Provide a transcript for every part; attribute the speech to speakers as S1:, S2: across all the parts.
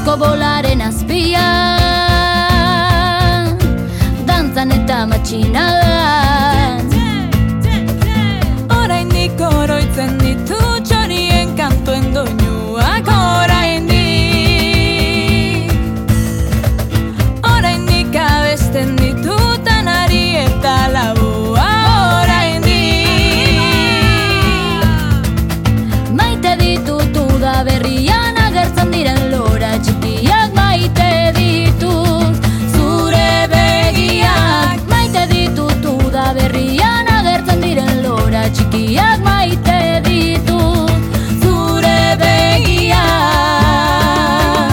S1: Eusko bolaren azpian, dantzan eta matxinadan.
S2: Oraindik oroitzen ditu txorien kantuen doinuak oraindik abesten ditutan ari eta labua
S1: Maite ditutu da berrian agertzen diren lora txikiak maite ditut zure begiak. Maite ditutu da berrian agertzen diren lora txikiak maite ditut zure begiak.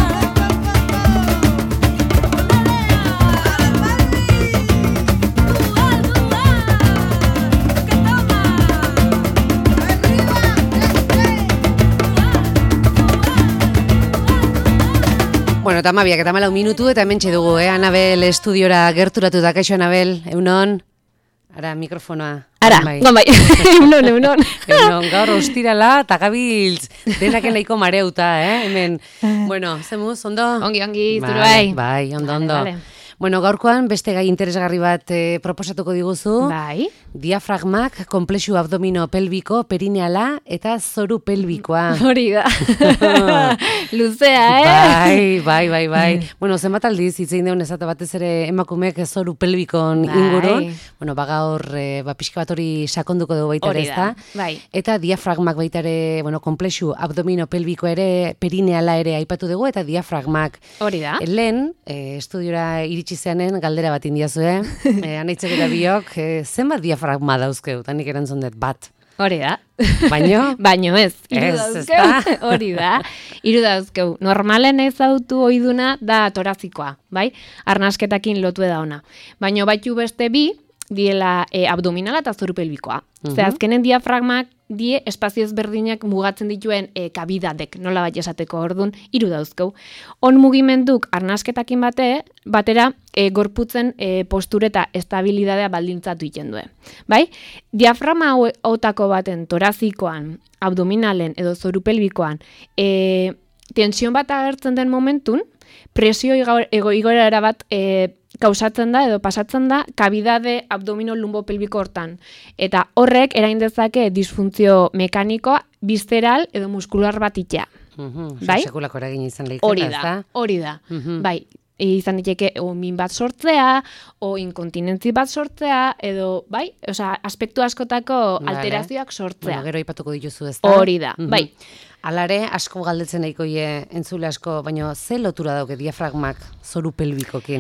S3: Bueno, eta 12 minutu eta hementxe dugu, Anabel estudiora gerturatu da. Kaixo, Anabel, eunon? Ara, mikrofonoa.
S4: Ara, bai, eunon.
S3: Eunon, gaur ostirala, eta gabiltz denaken laiko mareuta, hemen. Bueno, zemuz, ondo?
S4: Ongi, zuru bai.
S3: Bai, ondo. Bueno, gaurkoan beste gai interesgarri bat proposatuko diguzu.
S4: Bai.
S3: Diafragmak, konplexu abdomino pelbiko, perineala eta zoru pelbikoa.
S4: Hori da. Luzea,
S3: Bai. Bueno, zenbat aldiz hitzein deun ezate batez ere emakumeek zoru pelbikon ingurun. Bueno, gaur pixka bat hori sakonduko dugu baita ere, ezta?
S4: Bai.
S3: Eta diafragmak baita ere, bueno, konplexu abdomino pelbiko ere, perineala ere aipatu dugu, eta diafragmak.
S4: Hori da.
S3: Lehen, estudiora iritsi zeanen galdera bat indiazue, anaitzek eta biok, zenbat diafragma dauzkeu, eta nik erantzun dut bat.
S4: Hori da.
S3: Baino
S4: ez. Hori da. 3 dauzkeu. Normalen ezautu oiduna da torazikoa, bai? Arnasketakin lotu da ona. Baino baitu beste bi, diela abdominala eta zoru pelbikoa. Ze azkenen diafragmak die espazio ezberdinak mugatzen dituen kabidadek, nola bat esateko ordun, 3 dauzkeu. On mugimenduk arnasketakin batera gorputzen posture eta estabilidadea baldintzatu egiten du. Bai? Diafragma hautako baten torazikoan, abdominalen edo zoru pelbikoan tension bat agertzen den momentun, presio igoera bat kausatzen da edo pasatzen da kabidade abdomino lumbopelbiko hortan. Eta horrek erain dezake disfuntzio mekanikoa, bisteral edo muskular bat itea.
S3: Bai? Sekulako eragin izan lehiketa,
S4: hori da. Bai, izan diteke o min bat sortzea, o inkontinentzi bat sortzea, edo, bai, aspektu askotako alterazioak sortzea.
S3: Bueno, gero aipatuko dituzu, ez da?
S4: Hori da, bai.
S3: Alare, asko galdetzen nahikoie entzule asko, baina ze lotura dauke diafragmak zoru pelbikokin?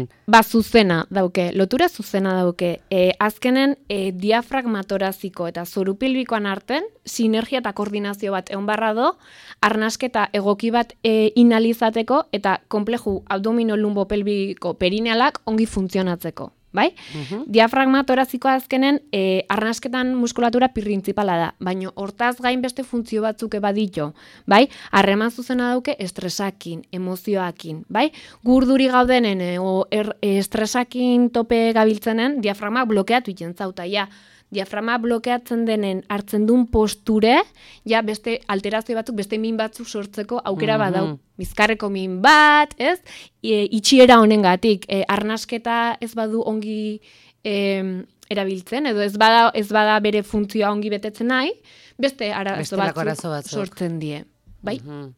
S4: Lotura zuzena dauke. Azkenen diafragmatoraziko eta zoru pelbikoan arten, sinergia eta koordinazio bat egon barra do, arnasketa egoki bat inalizateko eta konpleju abdomino lumbopelbiko perinealak ongi funtzionatzeko. Bai? Diafragma torazikoa azkenen arnasketan muskulatura printzipala da, baina hortaz gain beste funtzio batzuk baditu, bai? Harreman zuzena dauke estresakin, emozioakin, bai? Gurduri gaudenen estresakin tope gabiltzenen diafragma blokeatu egiten zauta, ja. Diafragma blokeatzen denen hartzen duen posture, ja beste alterazio batzuk, beste min batzuk sortzeko aukera badau. Bizkarreko min bat, ez? Itxiera honengatik, arnasketa ez badu ongi erabiltzen, edo ez bada bere funtzioa ongi betetzen nahi, beste arazo batzuk sortzen die. Bai?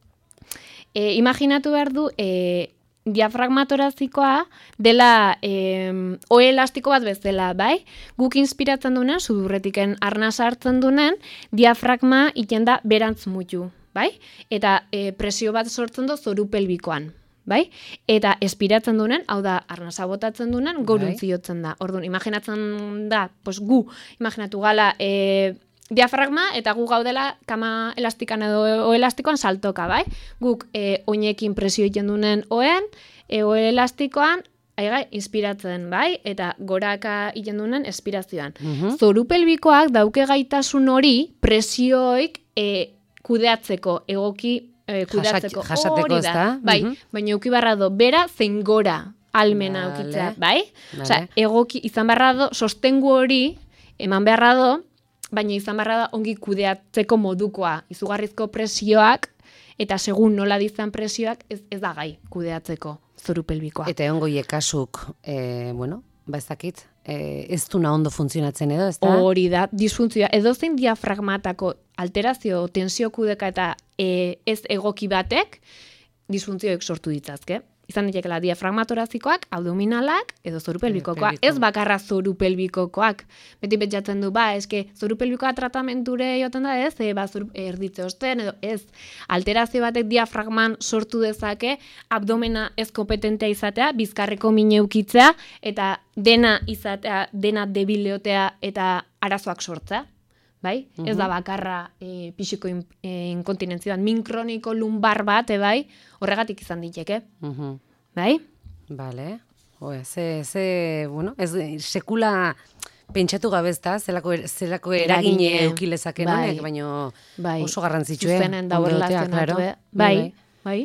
S4: Imaginatu behar du, diafragmatorazikoa dela ohe elastiko bat bezala, bai? Guk inspiratzen duenen, sudurretiken arnasa hartzen duenen, diafragma iten da berantz mutu, bai? Eta presio bat sortzen du zoru pelbikoan, bai? Eta espiratzen duenen, hau da, arnasa botatzen duenen, goruntzi jotzen da. Orduan, imaginatzen da, gu, imaginatu gala, diafragma eta gu gaudela kama elastikan edo elastikoan saltoka, bai? Guk oinekin presio egiten duen oen, oe elastikoan inspiratzen, bai? Eta goraka egiten duen espirazioan. Zoru pelbikoak dauke gaitasun hori presioik kudeatzeko, egoki kudeatzeko.
S3: Jasateko, ez da?
S4: Bai, baina euki barra do, bera zein gora almena eukitzea, bai? Osea, egoki izan barra do, sostengu hori eman beharra do, baina izan barra da ongi kudeatzeko modukoa. Izugarrizko presioak eta segun nola dizan presioak ez da gai kudeatzeko zoru pelbikoa.
S3: Eta egon goiek kasuk, ez dakit, ez duna ondo funtzionatzen edo, ez da?
S4: Hori da, disfuntzioa. Edozein diafragmatako alterazio, tensio kudeka eta ez egoki batek, disfuntzioek sortu ditzazke. Izan daitekeela diafragmatorazikoak, abdominalak edo zoru pelbikokoak. Ez bakarra zoru pelbikokoak. Beti pentsatzen du, eske zoru pelbikoa tratamenture joten da ez, zoru erditze osten edo ez. Alterazio batek diafragman sortu dezake, abdomena ez kompetentea izatea, bizkarreko mine ukitzea eta dena izatea, dena debileotea eta arazoak sortzea. Bai? Ez da bakarra pixiko inkontinentzia bat, min kroniko lumbar bat, bai? Horregatik izan diteke. Bai?
S3: Bale. Ez sekula pentsatu gabezta, zelako eragine eukilezaken honek, baina oso garrantzitsue.
S4: Zuzenen da horrelazionatu, bai.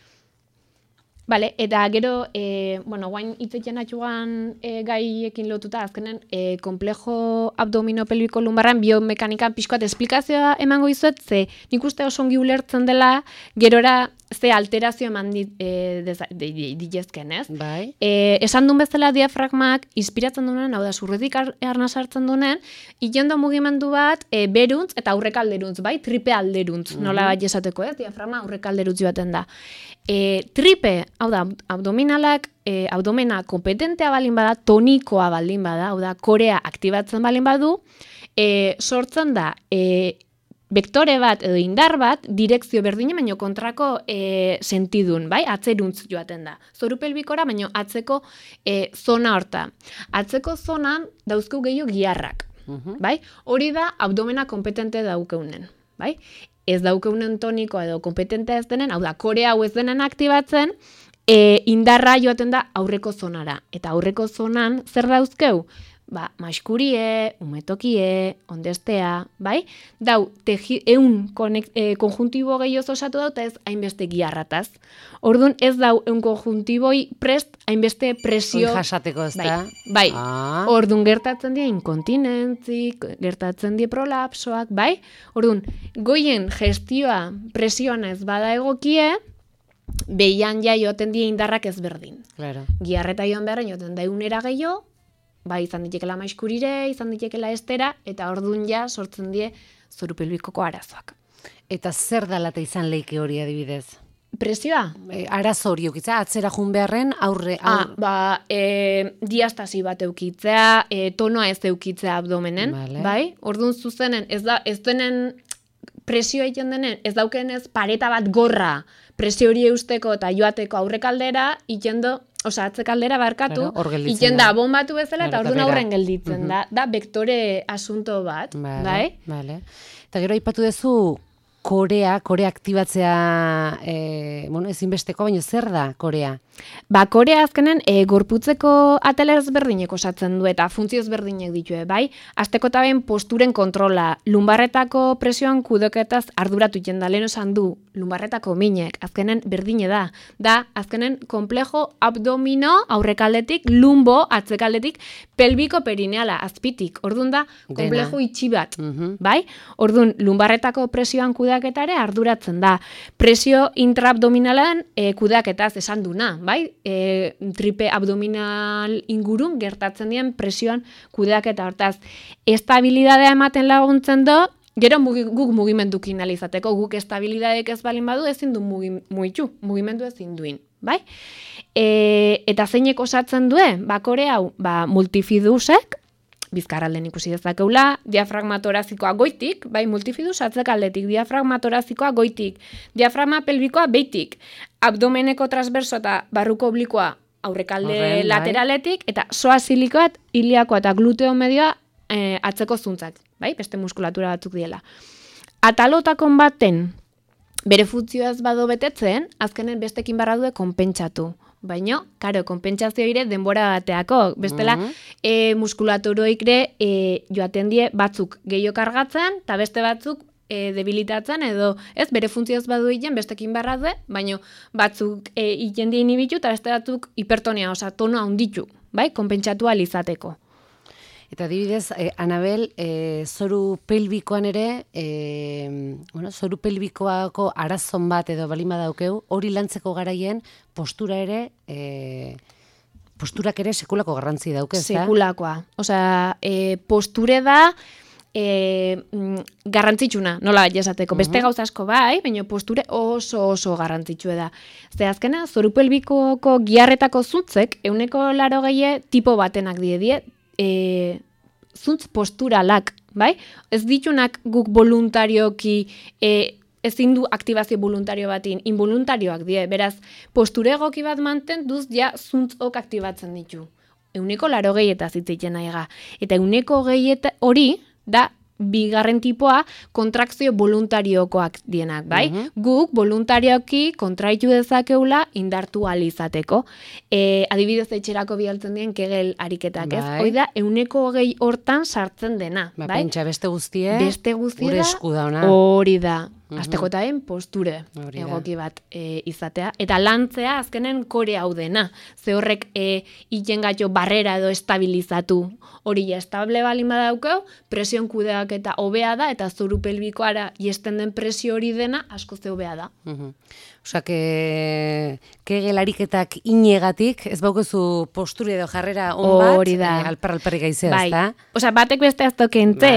S4: Bale, eta gero, guain itzetzen atxugan gaiekin lotuta, azkenen, komplejo abdominopelbiko lumbarran biomekanikan pixkoat esplikazioa emango izuet, ze nik uste oso ongi ulertzen dela, gerora ze alterazio eman ditezken, ez?
S3: Bai.
S4: Esan duen bezala diafragmak inspiratzen duen, hau da, zurretik arna sartzen duen, ikendo mugimendu bat beruntz eta aurrekalderuntz, bai? Tripe alderuntz, nola bat esateko, ez? Diafragma aurrekalderuntz joaten da. Tripe, hau da, abdominalak, abdomena kompetentea balin bada, tonikoa balin bada, hau da, korea aktibatzen balin badu, sortzen da, vektore bat edo indar bat, direkzio berdine, baino kontrako sentidun, bai? Atzeruntz joaten da. Zoru pelbikora, baino atzeko zona horta. Atzeko zonan dauzkeu gehiago giharrak, bai? Hori da abdomena kompetente daukeunen, bai? Ez daukeunen tonikoa edo kompetentea ez denen, hau da, korea hau ez denen aktibatzen, indarra joaten da aurreko zonara. Eta aurreko zonan zer dauzkeu? Maiskurie, umetokie, ondestea, bai? Dau, konjuntibo gehioz osatu dau, eta ez hainbeste giharrataz. Orduan ez dau konjuntiboi prest hainbeste presio...
S3: jasateko ez da?
S4: Bai. Orduan gertatzen dira inkontinentzik, gertatzen dira prolapsoak, bai? Orduan, goien gestioa presioan ez bada egokie, behian joaten dira indarrak ez berdin.
S3: Claro.
S4: Giharreta joan beharren joaten da eunera gehiago, bai, izan ditekela maiskurire, izan ditekela estera, eta orduan ja sortzen die zoru pelbikoko arazoak.
S3: Eta zer dalata izan leike hori adibidez?
S4: Presioa?
S3: Arazo hori eukitza, atzera jun beharren aurre...
S4: Diastasi bat eukitzea, tonoa ez eukitzea abdomenen, bai? Orduan zuzenen, ez denen presioa egiten denen, ez dauken ez pareta bat gorra presio hori eusteko eta joateko aurrekaldera, atzekaldera barkatu, ikenda bombatu bezala eta orduan aurren gelditzen da. Da vektore asunto bat, bai?
S3: Vale. Eta gero aipatu duzu korea aktibatzea ezinbesteko, baina zer da korea?
S4: Korea azkenen gorputzeko atele ezberdinek osatzen du eta funtzio ezberdinek ditue, bai? Azteko eta ben posturen kontrola, lumbarretako presioan kudoketaz arduratu jenda, lehen esan du, lumbarretako minek, azkenen berdine da. Da, azkenen komplejo abdomino aurrekaldetik, lumbo atzekaldetik, pelbiko perineala, azpitik. Orduan da, komplejo itxi bat, bai? Orduan, lumbarretako presioan kudaketare arduratzen da. Presio intraabdominalan kudaketaz esan duna, bai? Tripe abdominal ingurun gertatzen dien presioan kudeaketa hortaz. Estabilidadea ematen laguntzen do, gero guk mugimendukin alizateko, guk estabilidadek ez balin badu ezin du mugimendu ezin duin, bai? Eta zeinek osatzen duen, kore hau, multifidusek, bizkarralden ikusi dezakeula, diafragmatorazikoa goitik, bai, multifidus atzekaldetik, diafragmatorazikoa goitik, diafragma pelbikoa beitik, abdomeneko transverso eta barruko oblikoa aurrekalde lateraletik, eta soa silikoat, iliakoa eta gluteo medioa atzeko zuntzak, bai, beste muskulatura batzuk diela. Atalotakon baten bere funtzioa ez bado betetzen, azkenen bestekin barra due konpentsatu. Baina, karo, konpentsazio ire denbora bateako. Bestela, muskulaturoik joaten die batzuk gehiago kargatzen, eta beste batzuk debilitatzen, edo ez, bere funtzioz badu egin, bestekin barra du, baina batzuk egin die inibitu, eta beste batzuk hipertonia, tonoa handitu, bai, konpentsatu alizateko.
S3: Eta adibidez, Anabel, zoru pelbikoan ere, zoru pelbikoako arazon bat edo balima daukeu, hori lantzeko garaien postura ere, posturak ere sekulako garrantzi dauke, ezta?
S4: Sekulakoa. Osea, posture da garrantzitsuna, nola jasateko. Beste gauza asko bai, baina posture oso garrantzitsua da. Ze azkena, zoru pelbikoko giarretako zuntzek, 80% tipo batenak die, zuntz posturalak, bai? Ez ditunak guk voluntarioki ezin du aktibazio voluntario batin, involuntarioak die, beraz, posture egoki bat mantenduz ja zuntzok aktibatzen ditu. 80% zitzeiten nahiga. Eta 20% hori da bigarren tipoa kontrakzio voluntariokoak dienak, bai? Guk voluntarioki kontraitu dezakeula indartu alizateko. Adibidez etxerako bialtzen dien kegel ariketak, ez? Hoi da, 20% hortan sartzen dena, bai?
S3: Pentsa beste guztie,
S4: gure
S3: esku dauna.
S4: Hori da. Aztekotaen posture egoki bat izatea. Eta lantzea azkenen kore hau dena. Ze horrek itengatxo barrera edo estabilizatu. Hori ja estable balin badaukeu, presion kudeak eta hobea da, eta zoru pelbikoara jesten den presio hori dena asko ze hobea da.
S3: Osa, kegel ariketak inegatik, ez baukezu posture edo jarrera on bat, alperri gaizea, ez da?
S4: Osa, batek beste aztokentzet,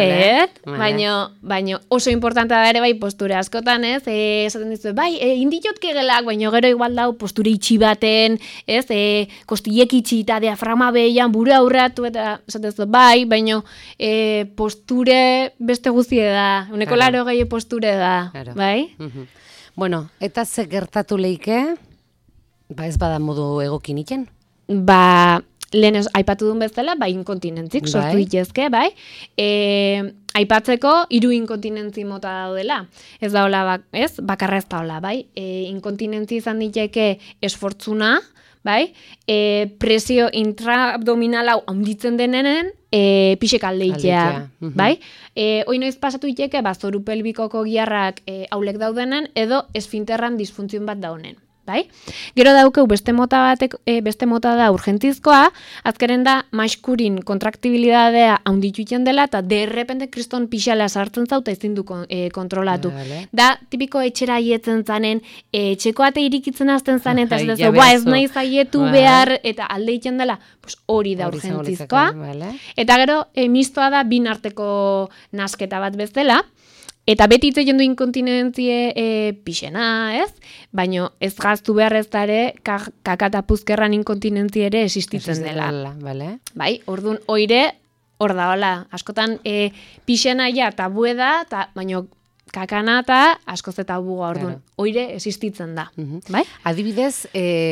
S4: baina oso importanta da ere bai posture askotan, ez? Esaten dizu, bai, inditot kegelak, baina gero igual dau posture itxi baten, ez? Kostillek itxi eta diafragma behian, buru aurratu eta esaten dizu, bai, baina posture beste guztie da, 80% posture da, bai?
S3: Bueno, eta ze gertatu leike, ez bada modu egokin iten?
S4: Lehen aipatu duen bezala, inkontinentzik sortu ditezke, bai? Aipatzeko, 3 inkontinentzi mota daudela. Ez da hola, bakarra ez da hola, bai? Inkontinentzi izan diteke esfortzuna, bai? Presio intraabdominal hau handitzen denenen, pixek aldeitea, bai? Hoi noiz pasatu diteke, zoru pelbikoko giarrak haulek daudenen, edo esfinterran disfuntzion bat daunen. Bai? Gero daukeu beste mota da urgentizkoa, azkeren da maskurin kontraktibilidadea haunditu iten dela, eta derrepente kriston pixala sartzen zauta ezin du kontrolatu. Da, tipiko etxera aietzen zanen, etxeko ate irikitzen azten zanen, eta ez dezu, ez nahi zaietu behar, eta alde iten dela, hori da urgentizkoa. Eta gero, mistoa da bin arteko nasketa bat bezala, eta beti itzeien du inkontinentie pixena, ez? Baina ez gaztu behar ez dare kaka eta puzkerran inkontinentzia ere existitzen dela. Bai, orduan, oire, hor da, hola, askotan pixena ja tabue da, baina kakana eta askoz eta buga, orduan, oire existitzen da. Bai?
S3: Adibidez,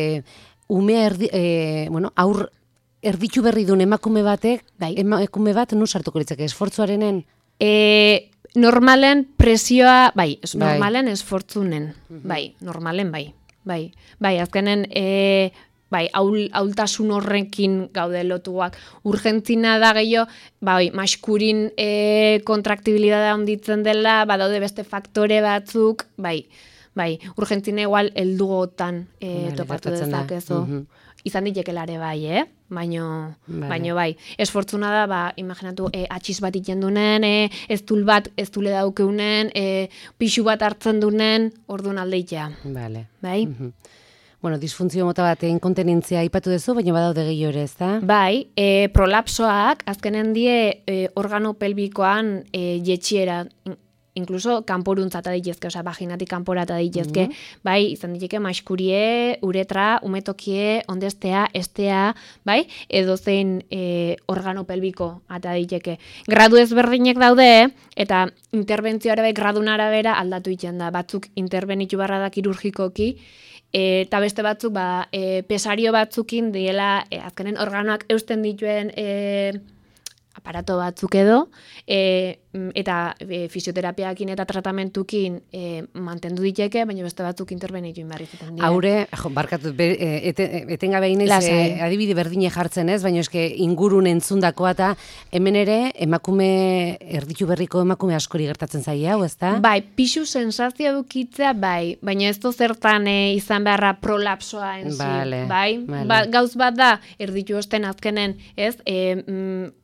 S3: aur erditu berri duen emakume bat, nun sartuko litzake, esfortzuarenen?
S4: Normalen presioa, normalen esfortzunen, normalen, azkenen, haultasun horrekin gaude lotuak. Urgentzina da gehiago, maskurin kontraktibilidadea onditzen dela, badaude beste faktore batzuk, urgentzina igual heldugotan topatu dezakezu. Izan ditekelare baino esfortzuna da, imaginatu, atxiz bat iten dunen, ez dule daukeunen, pixu bat hartzen dunen, orduan aldeitea. Bai?
S3: Bueno, disfuntzio mota bat inkontinentzia aipatu duzu, baina badaude gehiago ere, ez da?
S4: Bai, prolapsoak, azkenen die organo pelbikoan jetxiera, inkluso kanporuntzata ditezke, vaginatik kanporata ditezke, bai, izan diteke maskurie, uretra, umetokie, ondestea, estea, bai, edo zein organo pelbiko ata diteke. Gradu ezberdinek daude, eta interbentzioare bai gradun arabera aldatu iten da, batzuk interbenitu barra da kirurgikoki, eta beste batzuk, pesario batzukin diela, azkenen organoak eusten dituen aparato batzuk edo, eta fisioterapiakin eta tratamentukin mantendu diteke, baina beste batzuk interbenitu inbarrizetan dira.
S3: Haure, barkatu, etengabe inez, adibide berdine jartzen ez, baina eske ingurun entzundakoa eta hemen ere, erditu berriko emakume askori gertatzen zaia, hau, ez da?
S4: Bai, pixu sensazio dukitzea, baina ez zertan izan beharra prolapsoa enzi, bai? Gauz bat da, erditu osten azkenen, ez, erditzeko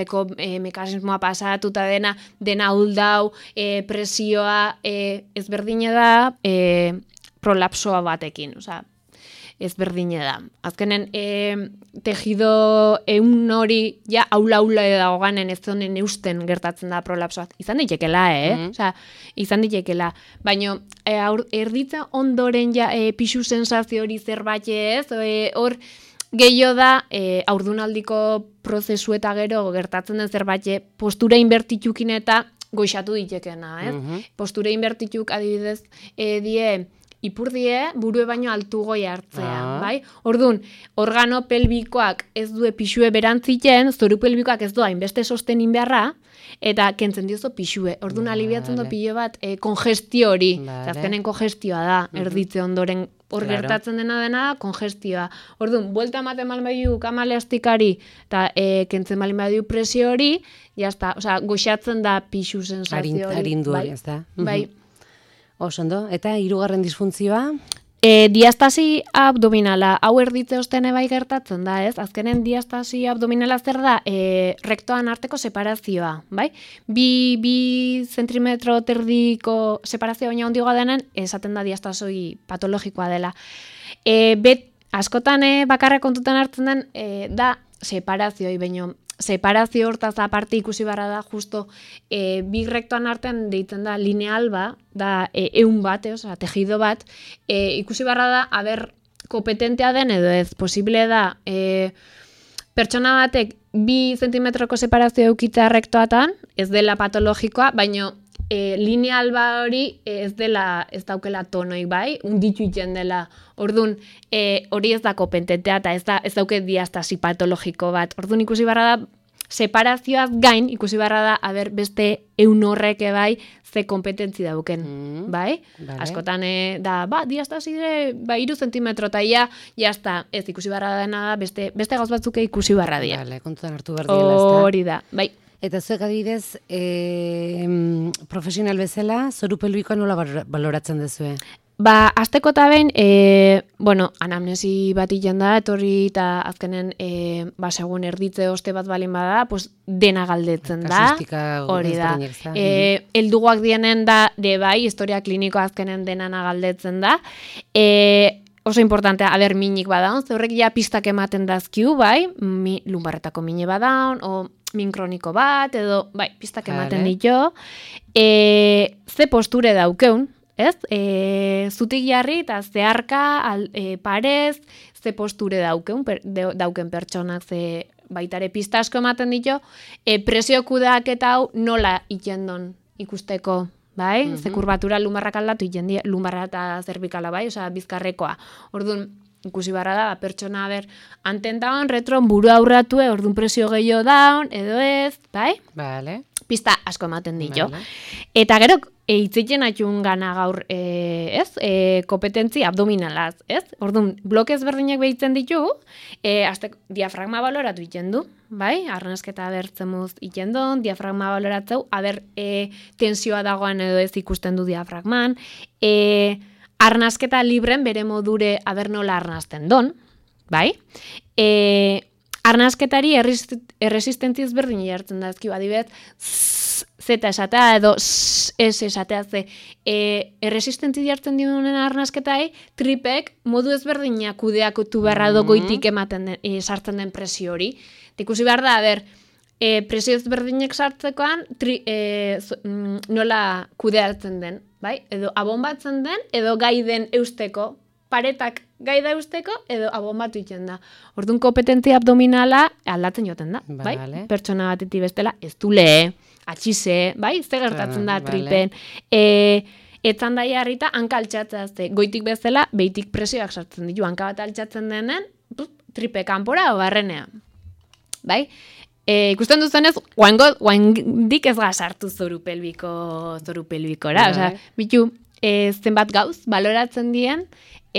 S4: aldeko mekanismoa pasatuta dena huldau, presioa ezberdine da prolapsoa batekin, osea, ezberdine da. Azkenen, tejido eun hori, ja, aula edo ganen ez honen eusten gertatzen da prolapsoa. Izan ditekela, Osea, izan ditekela. Baina, erditza ondoren ja pixu sensazio hori zerbait ez, hor gehiago da, haurdunaldiko prozesu eta gero gertatzen den zerbait postura inbertitukin eta goixatu ditekena, ez? Postura inbertituk adibidez die ipurdie burue baino altu goi hartzea, bai? Orduan, organo pelbikoak ez du pixue berantziten, zoru pelbikoak ez doa inbeste sostenin beharra, eta kentzen diozo pixue. Orduan, alibiatzen du pilo bat kongestio hori. Azkenen kongestioa da, erditze ondoren hor gertatzen dena kongestioa. Orduan, buelta ematen malin badiu kamaleastikari, eta kentzen malin badiu presio hori, jazta, osea, goxatzen da pixu sensazio hori.
S3: Arindu hori, ez da?
S4: Bai.
S3: Osondo, eta hirugarren disfuntzioa?
S4: Diastasi abdominala, hau erditze ostene bai gertatzen da, ez? Azkenen diastasi abdominala zer da, rektoan arteko separazioa, bai? Bi zentimetro terdiko separazioa baina ondigoa denen, esaten da diastasoi patologikoa dela. Askotan bakarra kontutan hartzen den, da separazioi, baina separazio hortaz aparte ikusi barra da, justo bi rektoan artean deitzen da lineal da eun bat, osea, tejido bat, ikusi barra da, kompetentea den edo ez, posible da, pertsona batek 2 zentimetroko separazio eukita rektoatan, ez dela patologikoa, baina lineal hori ez daukela tonoi, bai, unditu iten dela. Orduan, hori ez da kompetentea eta ez dauke diastasi patologiko bat. Orduan, ikusi barra da, separazioaz gain, ikusi barra da, beste eun horrek bai, ze kompetentzi dauken, bai? Askotan, diastasi 3 zentimetro, eta jazta, ez ikusi barra dena da, beste gauz batzuke ikusi barra dira.
S3: Kontutan hartu behar diela, ez da?
S4: Hori da, bai.
S3: Eta zuek adibidez, profesional bezala, zoru pelbikoa nola baloratzen duzue?
S4: Azteko eta behin, anamnesi bat iten da, etorri eta azkenen, segun erditze oste bat balin bada, dena galdetzen da.
S3: Kasistika
S4: hori da. Heldugoak dienen da, bai, historia kliniko azkenen denana galdetzen da. Oso importantea, minik badaun, horrek ja pistak ematen dazkiu, bai, lumbarretako mine badaun, o min kroniko bat, edo, bai, pistak ematen ditu. Ze posture daukeun, ez? Zutik jarri eta zeharka, parez, ze posture dauken pertsonak, ze baitare pista asko ematen ditu, presio kudeak eta hau nola itendon ikusteko, bai? Ze kurbatura lumarrak aldatu iten, lumarra eta zerbikala, bai? Osea, bizkarrekoa. Orduan, ikusi barra da, pertsona anten daun, retron buru aurratu, orduan presio gehiago daun, edo ez, bai?
S3: Vale.
S4: Pista asko ematen ditu. Eta gero, hitzitzen atxun gana gaur, kompetentzi abdominalaz, ez? Orduan, bloke ezberdinak behitzen ditu, diafragma baloratu iten du, bai? Arnasketa bertzemuz iten du, diafragma baloratzeu, tensioa dagoen edo ez ikusten du diafragman, arnasketa libren bere modure nola arnasten don, bai? Arnasketari erresistentzi ezberdin jartzen da ezki, adibidez, zeta esatea edo ez esatea ze erresistentzi jartzen dionen arnasketai, tripek modu ezberdinak kudeakutu beharra goitik ematen sartzen den presio hori. Ikusi behar da, presio ezberdinek sartzekoan nola kudeatzen den, bai? Edo abonbatzen den, edo gai den eusteko, paretak gai da eusteko, edo abonbatu iten da. Orduan kompetentzia abdominala aldatzen joten da, bai? Pertsona batetik bestela, ez du atxize, bai? Ze gertatzen da tripen. Etzan daia harrita, hanka altxatzea, goitik bezala, behitik presioak sartzen ditu, hanka bat altxatzen denen, tripe kanpora o barrenean. Bai? Ikusten duzenez, guaindik ez gazartu zoru pelbikora. Osea, bitu, zenbat gauz, baloratzen dien,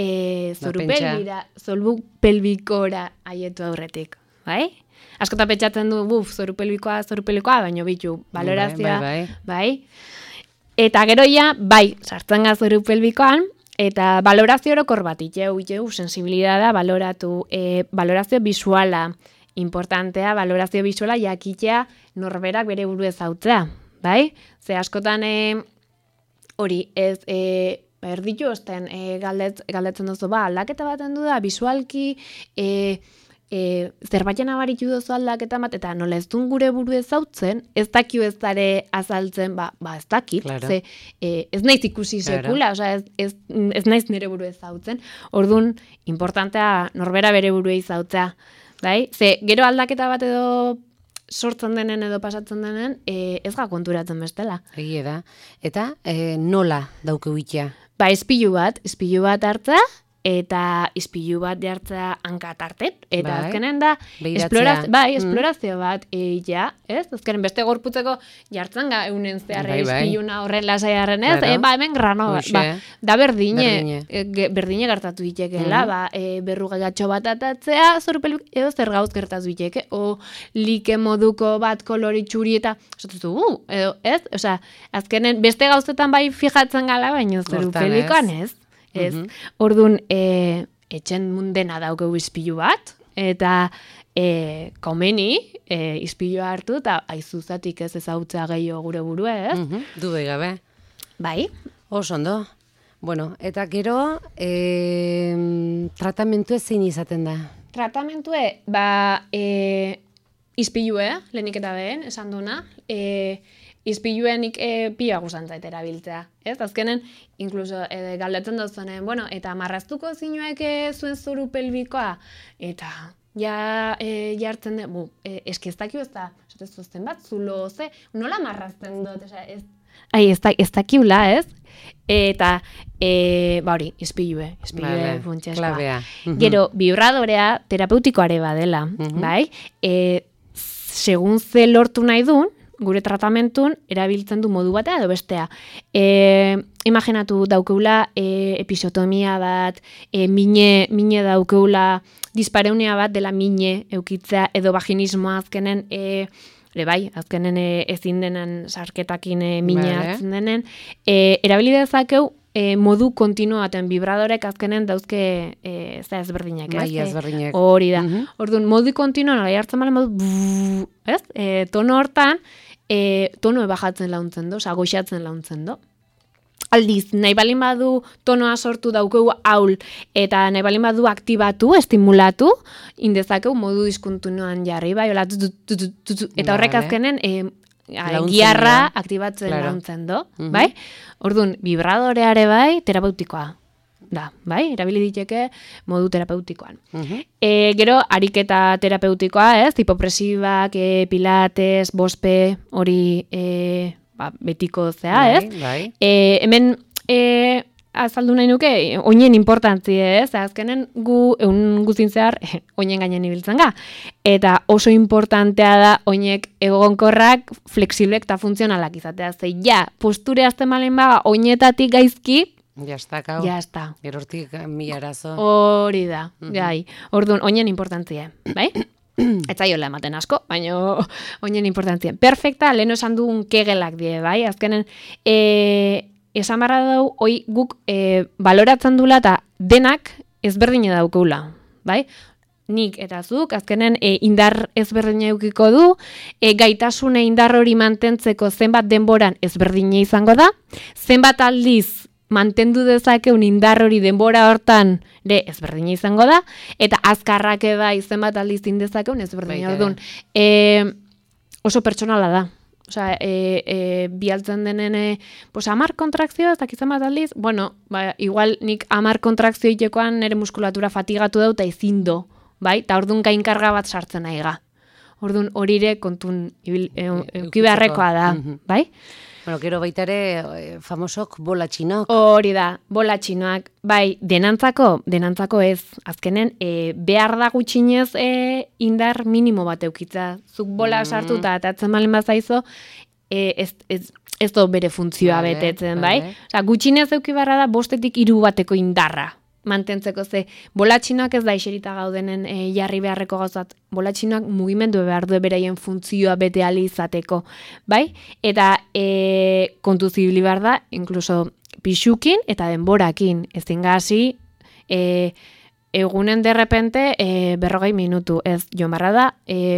S4: zoru pelbikora aietu aurretik. Bai? Askota pentsatzen du, zoru pelbikoa, baina bitu, balorazioa, bai? Eta gero ja, bai, sartzen gaz zoru pelbikoan, eta balorazio orokor bat, itxeu, sensibilidada, balorazio visuala, importantea balorazio bisuala jakitea norberak bere buru ezautzea, bai? Ze askotan hori ez erditu osten galdetzen duzu, aldaketa baten du da, bisualki zerbaiten abaritu duzu aldaketa bat, eta nola ez duen gure buru ezautzen, ez dakio ez dare azaltzen, ez dakit,
S3: claro.
S4: Ze ez naiz ikusi sekula, osea, ez naiz nire buru ezautzen, orduan, importantea norbera bere buru ezautzea, bai? Ze gero aldaketa bat edo sortzen denen edo pasatzen denen, ez ga konturatzen bestela.
S3: Egie da. Eta nola dauke uitia?
S4: Ispilu bat hartza, eta ispilu bat jartza hankat artet, eta azkenen da esplorazio bat ja, ez? Azkenen beste gorputzeko jartzen ga eunen zeharre ispiluna horren lasaiarren, ez? Hemen grano, da berdine gertatu ditekela, berru gaiatxo bat atatzea, zorupel edo zer gauz gertatu diteke, o like moduko bat koloritxuri eta, edo, ez? Osea, azkenen beste gauzetan bai fijatzen gala, baina zorupelikoan ez. Ez, orduan, etxen mundena daukeu izpilu bat, eta komeni izpilu hartu, eta aizuzatik ez ezautzea gehiago gure burua, ez?
S3: Dudoi gabe.
S4: Bai.
S3: Ondo. Bueno, eta gero, tratamentu zein izaten da?
S4: Tratamentu, izpilue, lehenik eta behen, esan duna, izpiluenik pila guzantzait erabiltzea. Ez, azkenen, inkluso galdetzen duzunen, eta marraztuko zinuek zuen zoru pelbikoa, eta jartzen dut, eski ez dakio ez da, zuzten bat, zulo, nola marrazten dut, ez dakiula, ez? Eta, hori, izpilue funtseskoa.
S3: Klabea.
S4: Gero, bibradorea terapeutikoare badela, bai? Segun ze lortu nahi duen, gure tratamentuan erabiltzen du modu batea edo bestea. Imaginatu daukeula episotomia bat, mine daukeula dispareunia bat dela mine eukitzea edo vaginismoa azkenen, azkenen ezin denen sarketakin mine hartzen denen, erabili dezakeu modu kontinuo baten vibradorek azkenen dauzke ezberdinak, ez?
S3: Maila ezberdinak.
S4: Hori da. Orduan, modu kontinuo nola jartzen bale modu, ez? Tono hortan, tono bajatzen launtzen do, goxatzen launtzen do. Aldiz, nahi balin badu tonoa sortu daukeu haul, eta nahi balin badu aktibatu, estimulatu, indezakeu modu diskontinuan jarri, bai, hola, eta horrek azkenen, giarra aktibatzen launtzen do, bai? Orduan, vibradoreare bai, terapeutikoa da, bai? Erabili diteke modu terapeutikoan. Gero, ariketa terapeutikoa, ez? Hipopresibak, pilates, bospe, hori betiko zea, ez? Hemen azaldu nahi nuke, oinen importantzie, ez? Azkenen guztin zehar, oinen gainen ibiltzen ga. Eta oso importantea da, oinek egonkorrak, fleksiblek eta funtzionalak izatea. Ze, posture azten malen baga, oinetatik gaizki,
S3: Jaztakau.
S4: Jazta.
S3: Gerortik mi arazo.
S4: Hori da, gai. Orduan, oinen importantzie, bai? Etzaiola ematen asko, baina oinen importantzie. Perfekta, lehen esan dugun kegelak die, bai? Azkenen, esan barra dau, guk baloratzen dula eta denak ezberdine daukeula, bai? Nik eta zuk, azkenen indar ezberdine eukiko du, gaitasune indar hori mantentzeko zenbat denboran ezberdine izango da, zenbat aldiz mantendu dezakeun indar hori denbora hortan ezberdine izango da, eta azkarrak bai zenbat aldiz indezakeun ezberdine orduan. Oso pertsonala da. Osea, bialtzen denen 10 kontrakzio, ez dakizan bat aldiz, igual nik 10 kontrakzio itekoan nire muskulatura fatigatu dut eta ezin do, bai? Eta orduan gainkarga bat sartzen nahi ga. Orduan horire kontun euki beharrekoa da, bai?
S3: Bueno, gero baita ere famosok bola txinok.
S4: Hori da, bola txinoak. Bai, denantzako ez. Azkenen, behar da gutxinez indar minimo bat eukitza. Zuk bola sartu eta atatzen malen bazaizo, ez do bere funtzioa betetzen, bai? Osa, gutxinez euki beharra da 5-3 bateko indarra. Mantentzeko ze, bolatxinoak ez da iserita gaudenen jarri beharreko gauzat, bolatxinoak mugimendu behar du beraien funtzioa bete ali izateko, bai? Eta kontu zibili behar da, inkluso pixukin eta denborakin, ezin gazi egunen derrepente 40 minutu, ez, joan barra da,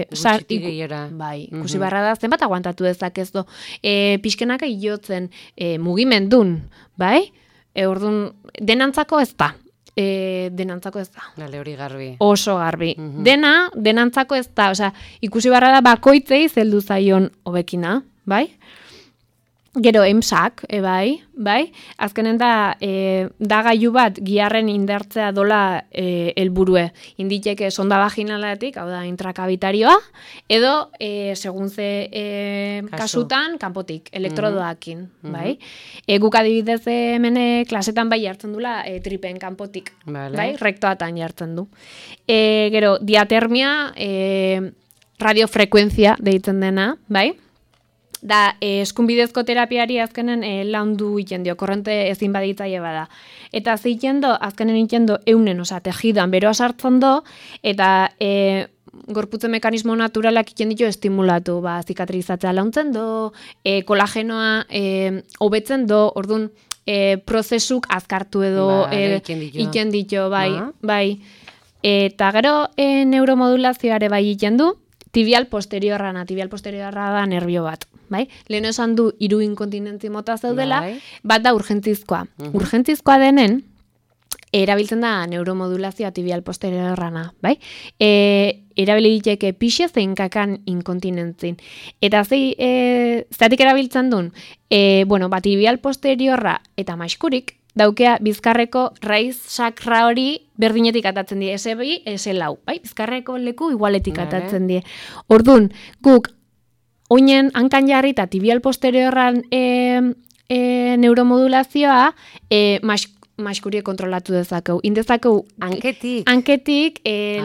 S4: ikusi barra da, zenbat aguantatu dezakezdo, pixkenaka iotzen mugimendun, bai? Orduan, denantzako ez da. Denantzako ez da.
S3: Dale, hori garbi.
S4: Oso garbi. Denantzako ez da, osea, ikusi barra da bakoitzei zeldu zaion hobekina, bai? Gero emsak, bai? Azkenen da gailu bat giarren indartzea dola helburue. Inditeke sonda vaginalatik, hau da intrakabitarioa, edo segun ze kasutan kanpotik, elektrodoakin, bai? Guk adibidez hemen klasetan bai jartzen dula tripen kanpotik, bai? Rektoatan jartzen du. Gero diatermia, radiofrekuentzia deitzen dena, bai? Da, eskunbidezko terapiari azkenen laundu iten dio, korrente ezin baditzaile bada. Eta zeiten do, azkenen iten do, eunen, oza, tejidoan beroa sartzen do, eta gorputze mekanismo naturalak iten ditu estimulatu, zikatrizatzea launtzen do, kolagenoa hobetzen do, orduan prozesuk azkartu edo iten ditu, bai. Eta gero neuromodulazioare bai iten du, tibial posteriorra da nervio bat. Bai? Lehen esan du 3 inkontinentzi mota zaudela, bat da urgentzizkoa. Urgentzizkoa denen, erabiltzen da neuromodulazioa tibial posteriorrana, bai? Erabili diteke pixe zein kakan inkontinentzin. Eta zeratik erabiltzen duen, tibial posteriorra eta maiskurik, daukea bizkarreko raiz sakra hori berdinetik atatzen die, S2, S4, bai? Bizkarreko leku igualetik atatzen die. Orduan, guk oinen hankan jarri eta tibial posteriorran neuromodulazioa maiskurie kontrolatu dezakeu. Indezakeu hanketik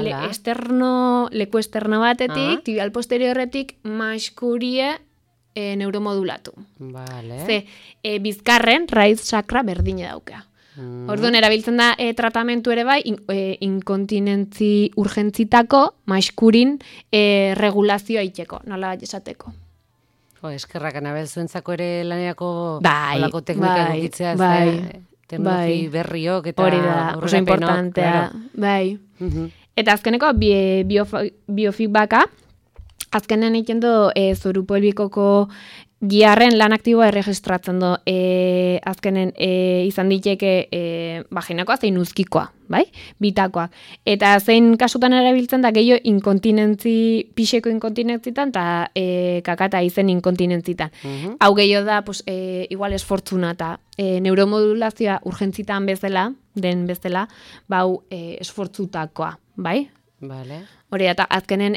S4: leku esterno batetik, tibial posteriorretik maiskurie neuromodulatu. Ze, bizkarren raiz sakra berdine daukea. Orduan, erabiltzen da tratamentu ere bai, inkontinentzi urgentzitako maiskurin regulazioa itxeko, nola esateko.
S3: Eskerrak, Anabel, zuentzako ere lanerako olako teknika egitzea, teknologi berriok eta
S4: hori da, oso importantea. Bai. Eta azkeneko biofeedbacka, azkenen egiten du zoru pelbikoko giarren lan aktiboa erregistratzen du azkenen izan diteke vaginakoa zein uzkikoa, bai? Bitakoak. Eta zein kasutan erabiltzen da gehiago inkontinentzi, pixeko inkontinentzitan eta kakata izen inkontinentzitan. Hau gehiago da, igual esfortzuna eta neuromodulazioa urgentzitan den bezala, bau esfortzutakoa, bai? Hori eta azkenen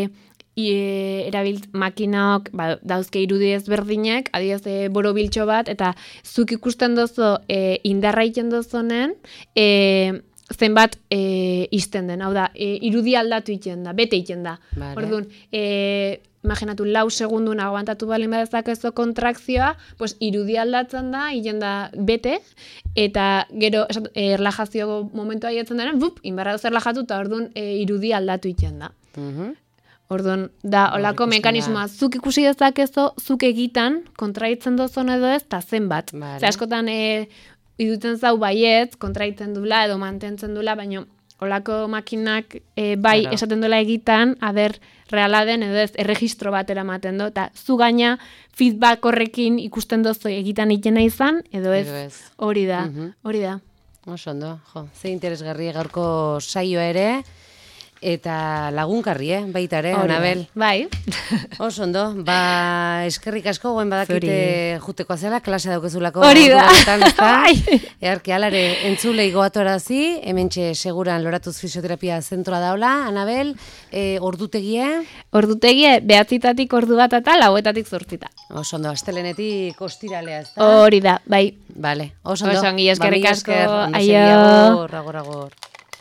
S4: makinak dauzke irudi ezberdinek, adiaz borobiltxo bat, eta zuk ikusten dozo indarra iten dozonen, zenbat izten den, hau da, irudi aldatu iten da, bete iten da. Orduan, imaginatu, 4 segundun aguantatu balin badezakezo kontrakzioa, irudi aldatzen da, iten da bete, eta gero erlajazio momentua jatzen denen, inbarra doz erlajatu, eta orduan irudi aldatu iten da. Orduan, da, olako mekanismoa, zuk ikusi dezakezo, zuk egitan, kontraitzen dozon edo ez, eta zenbat. Zer askotan, idutzen zau baiet, kontraitzen dula edo mantentzen dula, baina olako makinak bai esaten dula egitan, aber reala den edo ez, erregistro bat eramaten du, eta zu gaina feedback horrekin ikusten dozu egitan ikena izan, edo ez, hori da.
S3: Oso ondo, ze interesgarri gaurko saioa ere, eta lagunkarri, baita ere, Anabel.
S4: Bai.
S3: Oso ondo, eskerrik asko, guen badakite juteko azela, klase daukezulako.
S4: Hori da.
S3: Earki alare entzulei goatorazi, hementxe seguran Loratuz Fisioterapia Zentroa daula, Anabel, ordutegie?
S4: Ordutegie, 9-tatik ordu bat eta 4-tatik 8.
S3: Oso ondo, astelenetik ostiralea, ez da?
S4: Hori da, bai.
S3: Bale, oso ondo.
S4: Oso ongi, eskerrik asko.
S3: Aio. Agor.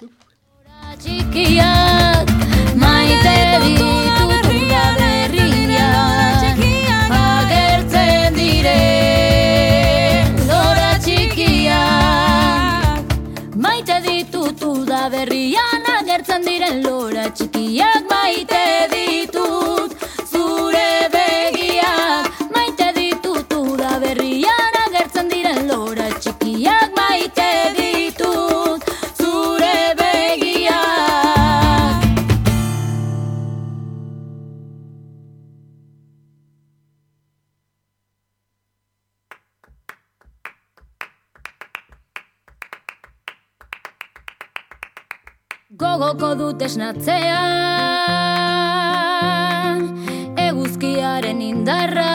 S1: Txikiak maite ditut uda berriak agertzen diren lora txikiak maite ditut uda berrian agertzen diren lora txikiak maite ditut zure begiak maite ditut uda berrian agertzen diren lora txikiak maite ditut zure begiak gogoko dut esnatzea, eguzkiaren indarra,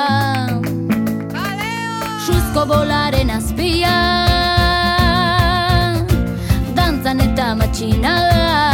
S1: suzko bolaren azpia, dantzan eta matxinada.